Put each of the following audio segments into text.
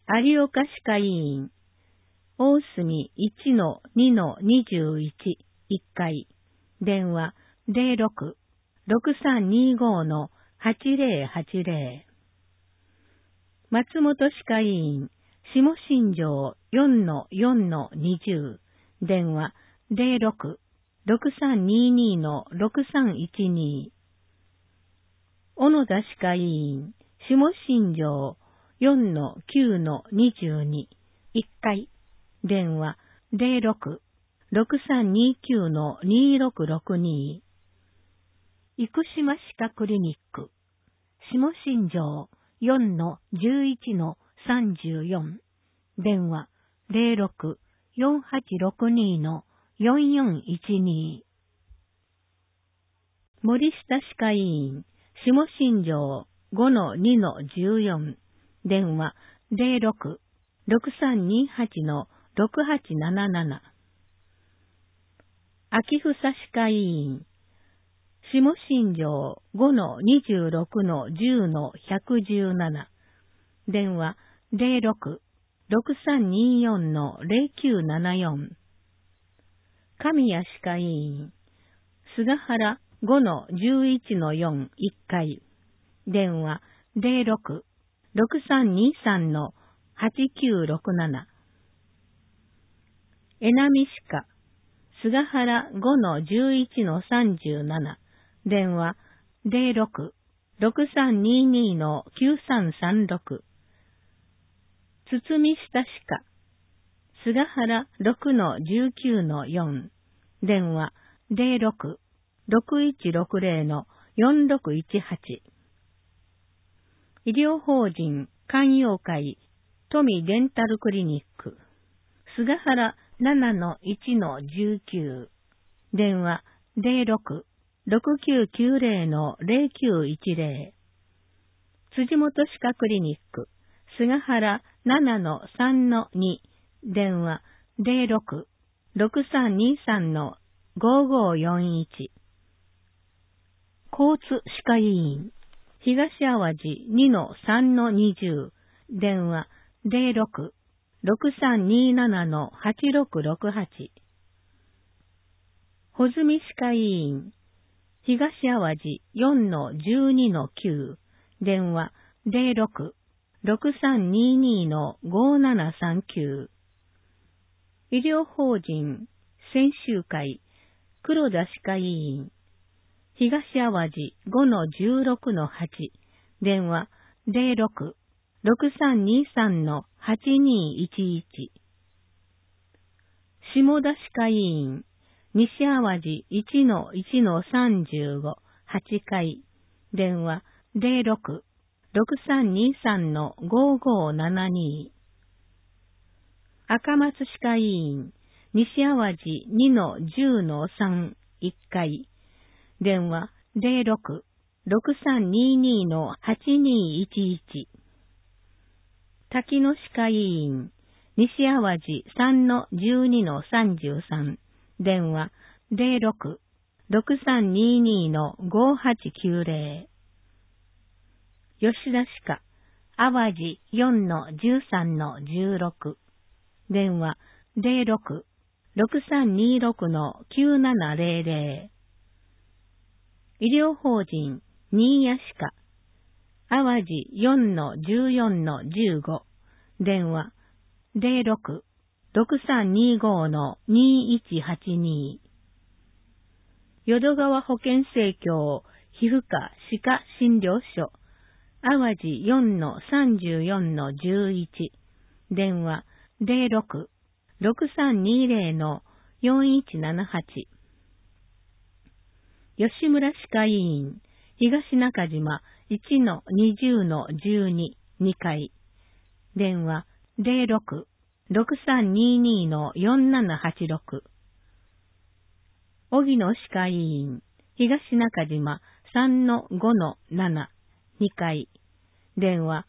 有岡歯科医院、大隅 1-2-21、1階、電話06-6325-8080。松本歯科医院、下新城 4-4-20、電話06-6322-6312。小野田歯科医院、下新城 4-9-22、1階、電話06-6329-2662。生島歯科クリニック、下新城 4-11-34、電話06-4862-4412。森下歯科医院、下新城 5-2-14、電話06-6328-6877。秋房歯科医院、下新城 5-26-10-117、電話06-6324-0974。神谷歯科医院、菅原 5-11-4、1階、電話06-6323-8967。江波歯科、菅原 5-11-37、電話06-6322-9336。堤下歯科、菅原 6-19-4、電話06-6160-4618。医療法人寛陽会富デンタルクリニック、菅原 7-1-19、電話06-6990-0910。辻本歯科クリニック、菅原 7-3-2、電話06-6323-5541。交通歯科医院、東淡路 2-3-20、電話06-6327-8668。穂積歯科医院、東淡路 4-12-9、電話06-6322-5739。医療法人専修会黒田歯科医院、東淡路 5-16-8、電話06-6323-8211。下田歯科医院、西淡路 1-1-35、8階、電話06-6323-5572。赤松歯科医院、西淡路 2-10-3、1階、電話06-6322-8211。滝野歯科医院、西淡路 3-12-33、電話06-6322-5890。吉田歯科、淡路 4-13-16、電話06-6326-9700。医療法人新谷歯科、淡路 4-14-15、電話06-6325-2182。淀川保健生協皮膚科歯科診療所、淡路 4-34-11、電話06-6320-4178。吉村歯科医院、東中島 1-20-12、2階、電話06-6322-4786。荻野歯科医院、東中島 3-5-7、2階、電話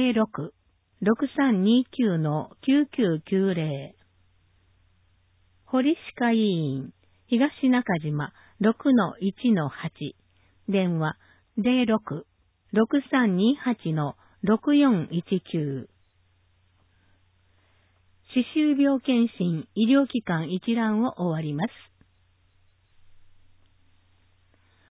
06-6329-9990。堀歯科医院、東中島 6-1-8、電話06-6328-6419。 歯周病検診医療機関一覧を終わります。